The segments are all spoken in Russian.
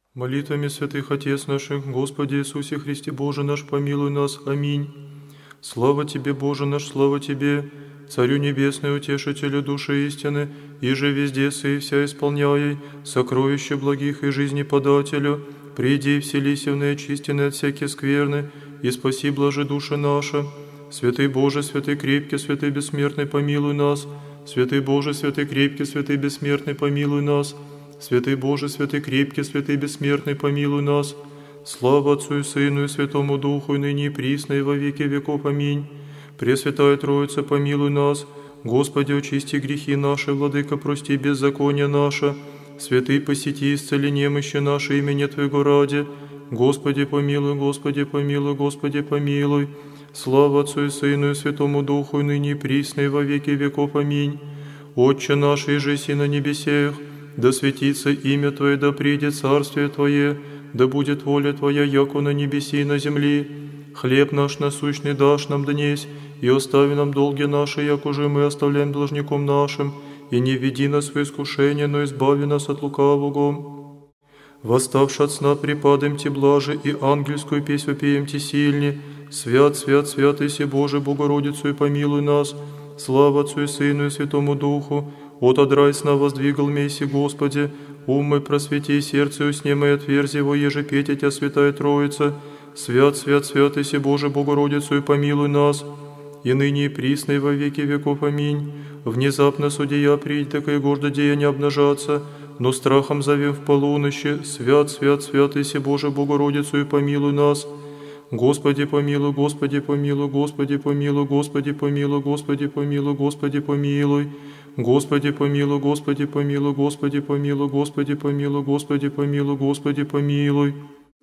Молитвами святых Отец наших, Господи Иисусе Христе Боже наш, помилуй нас. Аминь. Слава Тебе, Боже наш, слава Тебе, Царю Небесный, Утешителю души истины, и же везде сы вся исполняй, сокровище благих и жизни подателю, приди и вселися в неочистенные от всякие скверны, и спаси блажи души наша. Святый Боже, святый крепкий, святый бессмертный, помилуй нас. Святый Боже, святый крепкий, святый бессмертный, помилуй нас. Святый Боже, святый крепкий, святый бессмертный, помилуй нас. Слава Отцу и Сыну и Святому Духу, и ныне и присно, и во веки веков. Аминь. Пресвятая Троица, помилуй нас. Господи, очисти грехи наши, Владыка, прости беззаконие наше. Святый, посети, исцели немощи наши, имени Твоего ради. Господи, помилуй, Господи, помилуй, Господи, помилуй. Слава Отцу и Сыну и Святому Духу, и ныне и присно, и во веки веков. Аминь. Отче наш, иже си на небесех, да светится имя Твое, да придет царствие Твое, да будет воля Твоя, яко на небеси и на земли. Хлеб наш насущный дашь нам днесь, и остави нам долги наши, як уже мы оставляем должником нашим, и не введи нас в искушение, но избави нас от лукавого. Восставши от сна, припадемте блаже, и ангельскую песнь вопиемте сильне. Свят, свят, свят, иси Боже, Богородицу, и помилуй нас. Слава Отцу и Сыну и Святому Духу. От одрай сна воздвигал месси, Господи, ум мой просвети, сердце усне мое отверзи его, еже петь Тя, Святая Троица. Свят, свят, свят, иси Боже, Богородицу, и помилуй нас. И ныне и присно, и во веки веков. Аминь. Внезапно судья придет, так и гордо деяния обнажаться, но страхом зовем в полуночи. Свят, свят, свят, иси Боже, Богородицу, и помилуй нас. Господи помилуй, Господи помилуй, Господи помилуй, Господи помилуй, Господи помилуй, Господи помилуй. Господи помилуй, Господи помилуй, Господи помилуй, Господи помилуй, Господи помилуй, Господи помилуй.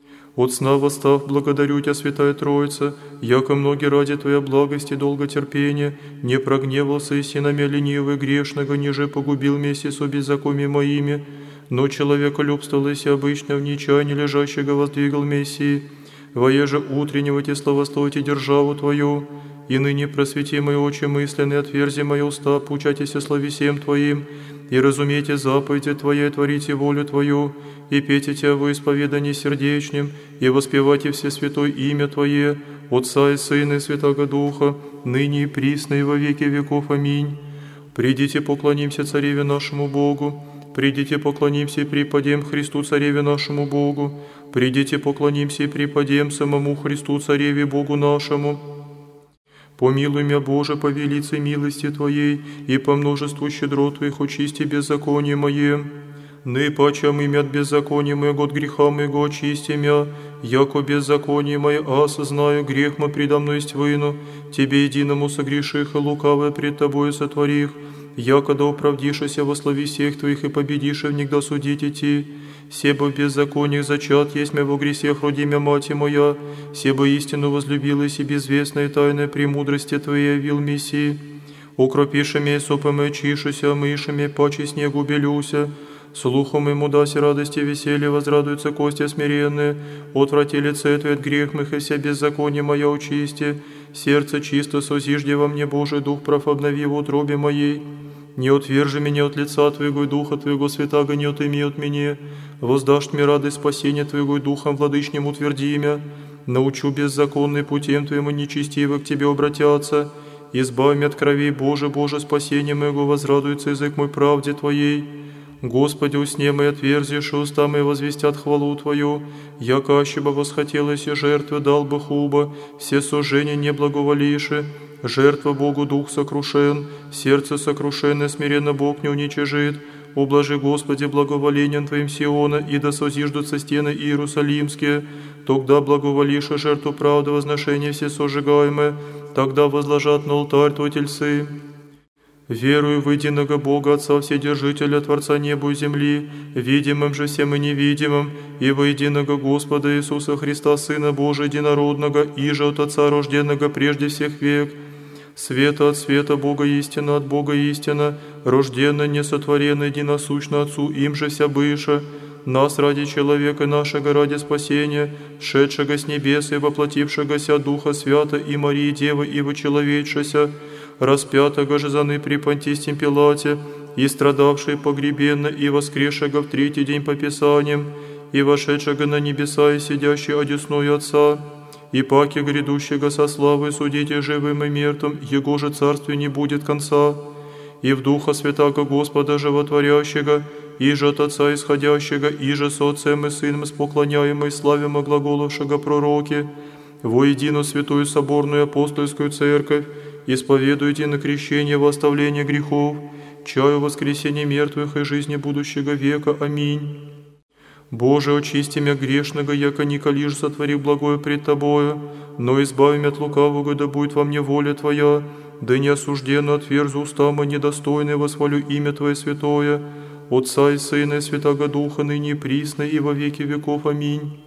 От сна восстав, благодарю Тя, Святая Троица, яко многие ради Твоя благости и долготерпения, не прогневался и синами ленивый грешного, ниже погубил вместе со беззакониями моими, но человеколюбствовал и обычно в нечаянии лежащего воздвигал Мессии. Воеже утреннего Те славословите державу Твою, и ныне просвети мои очи мысленные, отверзи мои уста, поучайтеся словесем Твоим, и разумейте заповеди Твои, творите волю Твою, и пейте Тя во исповедании сердечнем, и воспевайте все святое имя Твое, Отца и Сына и Святого Духа, ныне и присно, и во веки веков. Аминь. Придите, поклонимся Цареве нашему Богу, придите, поклонимся и преподем Христу Цареве нашему Богу, придите, поклонимся и преподем самому Христу Цареве Богу нашему. Помилуй меня, Боже, по велице милости Твоей, и по множеству щедрот Твоих очисти беззаконие мое. Наипаче имя от беззакония моего, от греха моего очисти мя, яко беззаконие мое, осознаю, грех мой предо мной есть выну, Тебе единому согреших и лукавое пред Тобою сотворих, яко да оправдишься во славе всех Твоих и победишь в них да судить идти. Себо в беззакониях зачат есть мя во гресех родимя мати моя, себо истину возлюбилась и безвестная тайная премудрости Твоей явил Мессии. Укропиши меня, сопом и очишуся, мыши меня, паче снегу белюся. Слухом ему даси радости и веселье, возрадуются кости смиренные. Отврати лице Твое от грех моих, и вся беззаконие моя очисти. Сердце чисто созижди во мне, Божий Дух прав обнови в утробе моей. Не отвержи меня от лица Твоего и Духа Твоего святаго не отыми от меня. Воздашь мне радость спасения Твоего и Духом владычним утверди имя. Научу беззаконный путем Твоему нечестиво к Тебе обратятся. Избавь меня от крови, Боже, Боже, спасение моего, возрадуется язык мой правде Твоей. Господи, усне мои отверзишь, уста мои возвестят хвалу Твою, яко ащеба восхотелось и жертвы дал бы хуба, все сожжения не благоволиши, жертва Богу дух сокрушен, сердце сокрушенное, смиренно Бог не уничижит. Ублажи, Господи, благоволением Твоим Сиона, и да созиждутся стены Иерусалимские, тогда благоволишь жертву правды возношения все сожигаемые, тогда возложат на алтарь Твой тельцы. Верую в единого Бога, Отца Вседержителя, Творца неба и земли, видимым же всем и невидимым, и во единого Господа Иисуса Христа, Сына Божия Единородного, иже от Отца рожденного прежде всех век, света от света, Бога истина от Бога истина, рожденный, несотворенный, единосущно Отцу, им же вся быша, нас ради человека нашего, ради спасения, шедшего с небес и воплотившегося Духа Свята и Марии Девы и вочеловечшися, распятого же заны при Понтистем Пилате, и страдавший погребенно, и воскресшего в третий день по Писаниям, и вошедшего на небеса, и сидящий одесную Отца, и паки грядущего со славой судите живым и мертвым, Его же царствию не будет конца, и в Духа Святаго Господа Животворящего, и же от Отца исходящего, и же с Отцем и Сыном споклоняемой, славимо глаголовшего пророки, воедино святую соборную апостольскую церковь, исповедуйте на крещение во оставление грехов, чаю воскресения мертвых и жизни будущего века. Аминь. Боже, очисти мя грешного, яко николи ж сотворил благое пред Тобою, но избави мя от лукавого, да будет во мне воля Твоя, да не осужденно отверзу уста мои недостойные, восхвалю имя Твое святое, Отца и Сына и Святаго Духа, ныне и присно, и во веки веков. Аминь.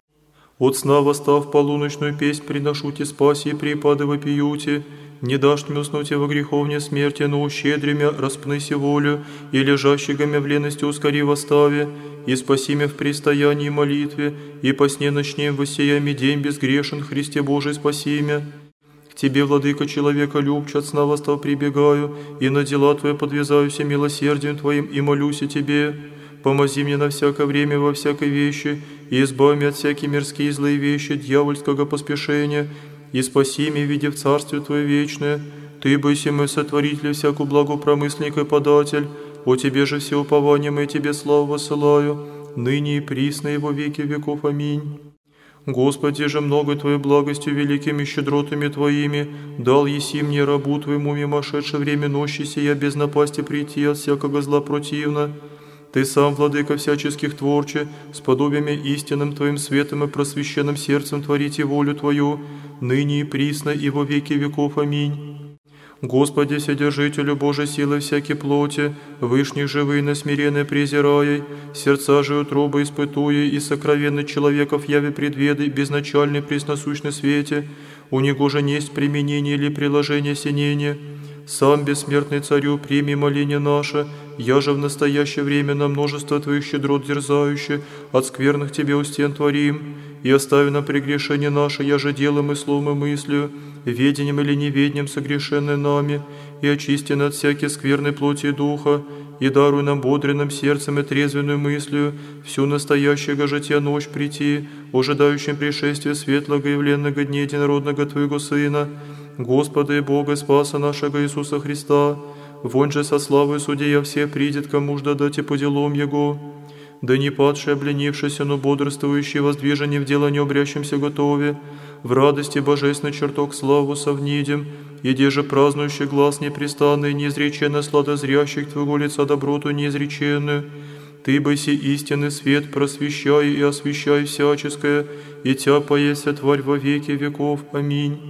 От сна восстав полуночную песнь приношуте спаси и припады вопиюте, не дашь мне уснуть во греховне смерти, но ущедри мя, распныси волю, и лежащего мя в лености ускори восставе, и спаси мя в пристоянии и молитве, и по сне ночнем воссиями день безгрешен, Христе Божий спаси мя. К Тебе, Владыка, человека любче, от сна восстав прибегаю, и на дела Твои подвязаюся милосердием Твоим, и молюсь о Тебе. Помози мне на всякое время во всякой вещи, и избави меня от всякие мирские злые вещи, дьявольского поспешения, и спаси меня, видя в Царстве Твое вечное. Ты, бойся мой сотворитель, всякую благопромысленник и податель, о Тебе же все упование мы Тебе славу высылаю, ныне и присно и во веки веков. Аминь. Господи же, много Твоей благостью, великими щедротами Твоими, дал еси мне, рабу Твоему, мимошедшее время ночи сия, без напасти прийти от всякого зла противно. Ты сам, Владыка всяческих творче, с подобиями истинным Твоим светом и просвященным сердцем творите волю Твою, ныне и присно и во веки веков. Аминь. Господи, Вседержителю Божией силы всякой плоти, вышних живые на смиренные презирай, сердца же утробы испытуя, и сокровенный человеков яви предведы, безначальный пресносущный свете, у него же несть применение или приложение синения. Сам, бессмертный Царю, прими моление наше, я же в настоящее время на множество Твоих щедрот дерзающе, от скверных Тебе у стен творим, и остави нам прегрешение наше, я же делом и словом и мыслью, ведением или неведением согрешенное нами, и очисти от всякой скверной плоти и духа, и даруй нам бодренным сердцем и трезвенную мыслью всю настоящего жития ночь прийти, ожидающим пришествия светлого явленного дня единородного Твоего Сына, Господа и Бога Спаса нашего Иисуса Христа, вон же со славой судья все придет, кому ж дадите по делам Его. Да не падший, обленившийся, но бодрствующий, воздвижение в дело не обрящимся готове, в радости божественный чертог славу совнидем, иде же празднующий глаз непрестанный, неизреченно сладозрящих Твоего лица доброту неизреченную. Ты, бойся истинный свет, просвещай и освещай всяческое, и Тя поеся тварь во веки веков. Аминь.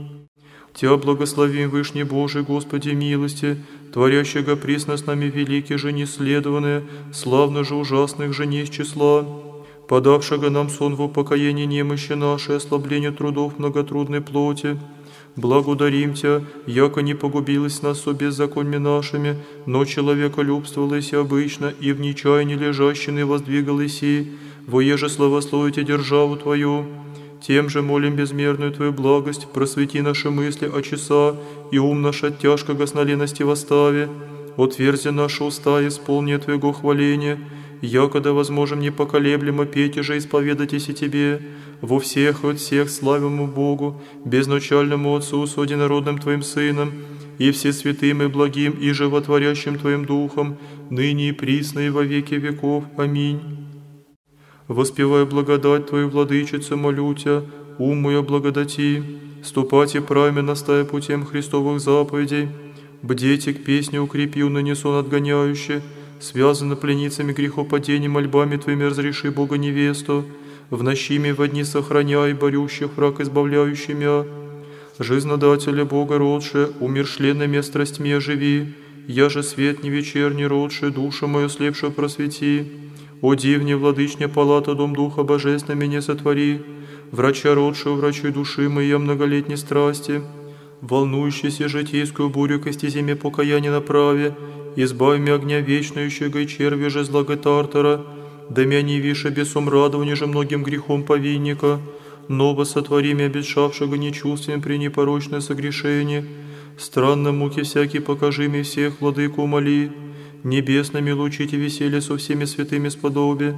Тя благословим, Вышний Божий, Господи милости, творящего присно с нами великие же неследованные, славно же ужасных же не из числа, подавшего нам сон в упокоении немощи нашей, ослаблению трудов многотрудной плоти. Благодарим Тя, яко не погубилась нас со беззаконьми нашими, но человеколюбствовалась обычно, и в нечаянии лежащины воздвигалась и, воеже славословите державу Твою. Тем же молим безмерную Твою благость, просвети наши мысли о часа, и ум наш от тяжкого сна лености восставе. Отверзи наши уста, исполни Твоего хваления, якода возможем непоколеблемо петь и же исповедайтесь и Тебе, во всех и от всех славимому Богу, безначальному Отцу с одинородным Твоим Сыном, и всесвятым и благим и животворящим Твоим Духом, ныне и присно и во веки веков. Аминь. Воспевая благодать Твою, Владычица, молю Тя, ум мой благодати, ступать и правильно настая путем Христовых заповедей, бдеть к песне укрепил нанесу отгоняюще, связано пленницами грехопадений, мольбами Твоими разреши Бога невесту, в нощими во дни сохраняй, борющих враг избавляющий мя. Жизнодателя Бога родше, умершленными страстьми оживи, я же свет не вечерний родше, душу мою слепшую просвети. О дивне, владычня палата, дом Духа Божественного меня сотвори, врача родшего, врачуй души моей многолетней страсти, волнующейся житейскую бурю кости зиме покаяния направе, избави меня огня вечнающего и черви же злого Тартара, да меня не више бесом радования же многим грехом повинника, ново сотвори меня обетшавшего нечувствием при непорочное согрешение, странно муки всякие покажи мне всех, владыку умоли, небесными лучите веселье со всеми святыми сподоби,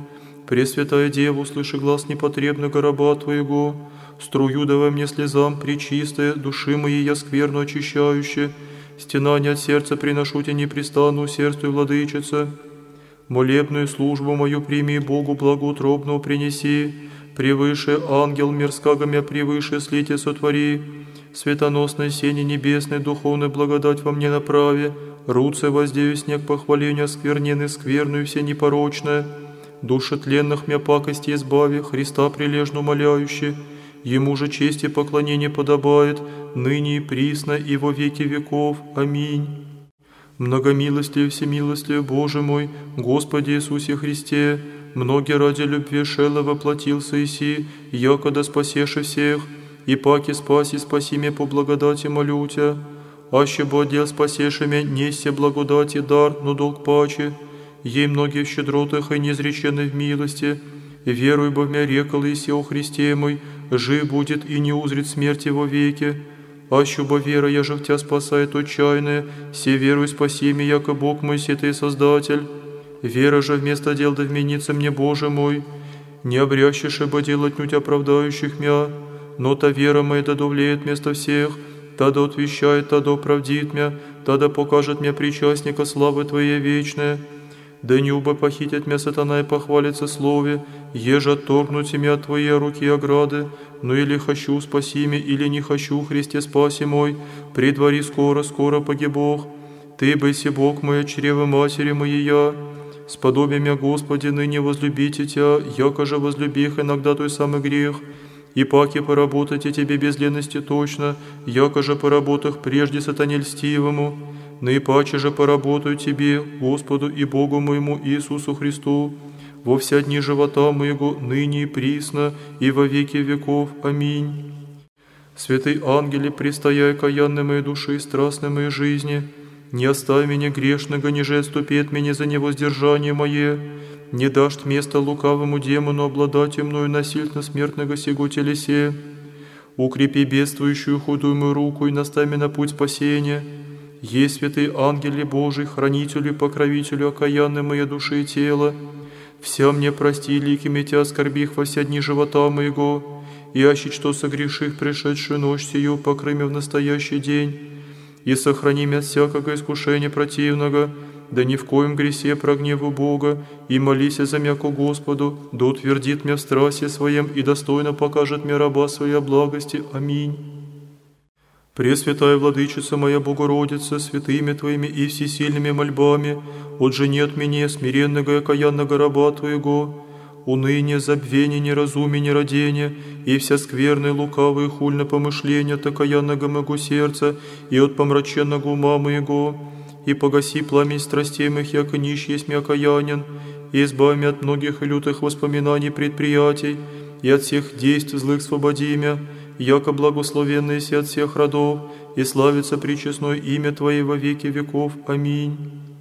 Пресвятая Дева, услыши глаз непотребного раба Твоего, струю давай мне слезам пречистая, души моей я скверну очищающая, стенание от сердца приношу тебе непрестанно усердствуй, владычица. Молебную службу мою прими, Богу благоутробного принеси, превыше ангел мирского мя превыше слите сотвори, светоносное сене небесной духовной благодать во мне направи, руце воздею снег похвалению оскверненный скверную все непорочное, души тленных мя пакости избави, Христа прилежно умоляющий, Ему же честь и поклонение подобает, ныне и присно и во веки веков. Аминь. Многомилостливый, всемилостливый Боже мой, Господи Иисусе Христе, многие ради любви шело воплотился Иси, якода спасеши всех, и паки спаси, спаси меня по благодати молю Тя, аще бы отдел спасеши меня, несся благодати дар, но долг паче, ей многие в щедротах и неизреченной в милости, веруй бы в мя рекал Иси о Христе мой, жив будет и не узрит смерти во веки. Аще бы вера, я же в Тя спасает отчаянная, се веруй спаси меня, яко Бог мой, се Ты Создатель. Вера же вместо дел да вменится мне, Боже мой, не обрящешь бы делать нють оправдающих мя, но та вера моя да довлеет вместо всех, та да отвещает, та да оправдит мя, та да покажет мне причастника славы Твоей вечной. Да не убо похитить мя сатана и похвалится слове, еже отторгнуть меня от Твоей руки и ограды, но или хочу спаси меня, или не хочу, Христе спаси мой, предвари скоро, скоро погибох. Ты быси Бог мой, чрево матери моей я, сподоби мя, Господи, ныне возлюбите Тя, яко же возлюбих иногда той самый грех, и паки поработайте Тебе без ленности точно, яко же поработах прежде сатане льстивому, наипаче же поработаю Тебе, Господу и Богу моему Иисусу Христу, во вся дни живота моего, ныне и присно, и во веки веков. Аминь. Святый ангеле, престояй каянной моей души и страстной моей жизни, не оставь меня грешного, ниже отступит меня за невоздержание мое, не дашь место лукавому демону обладать мною насильно смертного сего телесе. Укрепи бедствующую худую мою руку и наставь меня на путь спасения. Есть святый ангеле Божий, хранителю и покровителю окаянной моей души и тела, вся мне прости, ликими Тя оскорбих во вся дни живота моего, и аще что согреших пришедшую ночь сию, покрый меня в настоящий день, и сохрани меня от всякого искушения противного, да ни в коем гресе прогневу Бога, и молись за меня ко Господу, да утвердит меня в страсти своем и достойно покажет мне раба своей благости. Аминь. Пресвятая Владычица моя Богородица, святыми Твоими и всесильными мольбами, отжени от меня смиренного и окаянного раба Твоего, уныние, забвение, неразумие, нерадение, и вся скверная, лукавая, хульное помышление от окаянного моего сердца и от помраченного ума моего, и погаси пламень страстей моих, яко нищ есть мя окаянен, и избави меня от многих и лютых воспоминаний предприятий, и от всех действий злых свободи мя, яко благословенный си от всех родов, и славится пречестное имя Твое во веки веков. Аминь.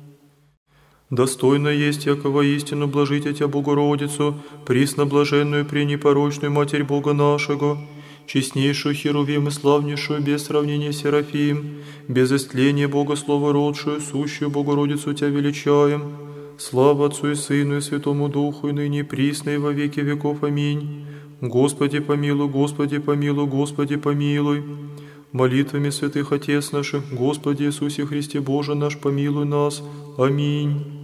Достойно есть, яко воистину блажите Тя Богородицу, пресноблаженную пренепорочную Матерь Бога нашего, честнейшую Херувим и славнейшую без сравнения Серафим, без истления Бога Слова родшую, сущую Богородицу Тя величаем. Слава Отцу и Сыну и Святому Духу, и ныне и присно, и во веки веков. Аминь. Господи помилуй, Господи помилуй, Господи помилуй. Молитвами святых Отец наших, Господи Иисусе Христе Боже наш, помилуй нас. Аминь.